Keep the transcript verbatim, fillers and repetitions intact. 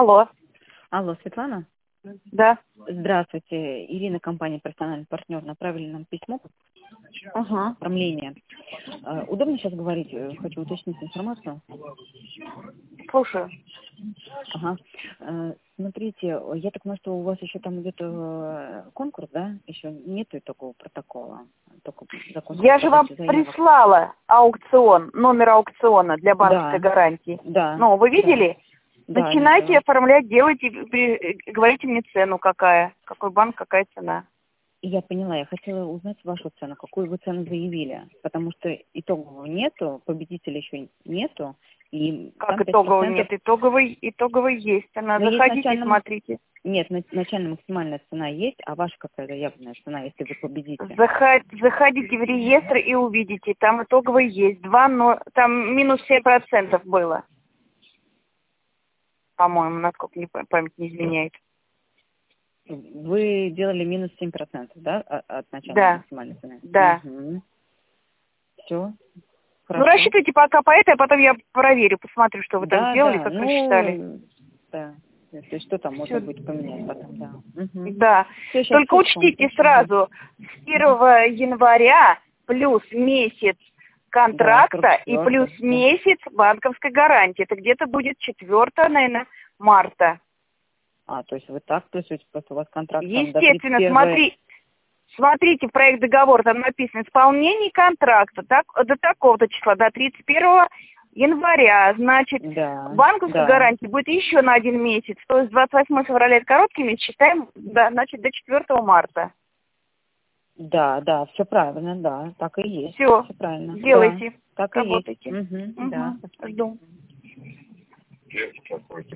Алло. Алло, Светлана? Да. Здравствуйте. Ирина, компания «Персональный партнер», направили нам письмо, Угу. оформление. Э, Удобно сейчас говорить? Э, Хочу уточнить информацию. Слушаю. Ага. Э, Смотрите, я так понимаю, что у вас еще там идет э, конкурс, да? Еще нету такого протокола. Только закон Я же вам подачи заявок. прислала аукцион, номер аукциона для банковской Да, гарантии. да, Ну, вы да, видели? да, Начинайте видела. оформлять, делайте, при- говорите мне цену какая. Какой банк, какая цена. Я поняла, я хотела узнать вашу цену, какую вы цену заявили, потому что итогового нету, победителя еще нету, и Как там пять итоговый? процентов. Нет, итоговый, итоговый есть. Она, Но есть заходите, начальная, смотрите. нет, на- начальная максимальная цена есть, а ваша какая заявленная цена, если вы победите? Заход- заходите в реестр и увидите, там итоговый есть. Два, но там минус семь процентов было. По-моему, насколько мне па- память не изменяет. Вы делали минус семь процентов, да, о- от начальной Да, максимальной цены? да. Угу. Все, Ну, хорошо. рассчитывайте пока по этой, а потом я проверю, посмотрю, что вы там Да, сделали, да, как рассчитали. ну, да, то есть что там можно Все, будет поменять потом, да. Угу. да. Все, сейчас Только ссылку вам учтите пришлю, да. сразу, с первого января плюс месяц Да, контракта и плюс сорок четыре, да. месяц банковской гарантии. Это где-то будет четвёртого, наверное, марта. А, то есть вы так, то есть просто у вас контракт там до тридцать Естественно, первого. смотри, смотрите, проект договора, там написано исполнение контракта так, до такого-то числа, до тридцать первого января. Значит, Да, банковская да, гарантия будет еще на один месяц. То есть двадцать восьмого февраля это короткий месяц, считаем, да, значит, до четвёртого марта. да, да, все правильно, да, так и есть, Все, все правильно, да, делайте, так и есть. работайте. Угу, да, Угу. спасибо. Жду.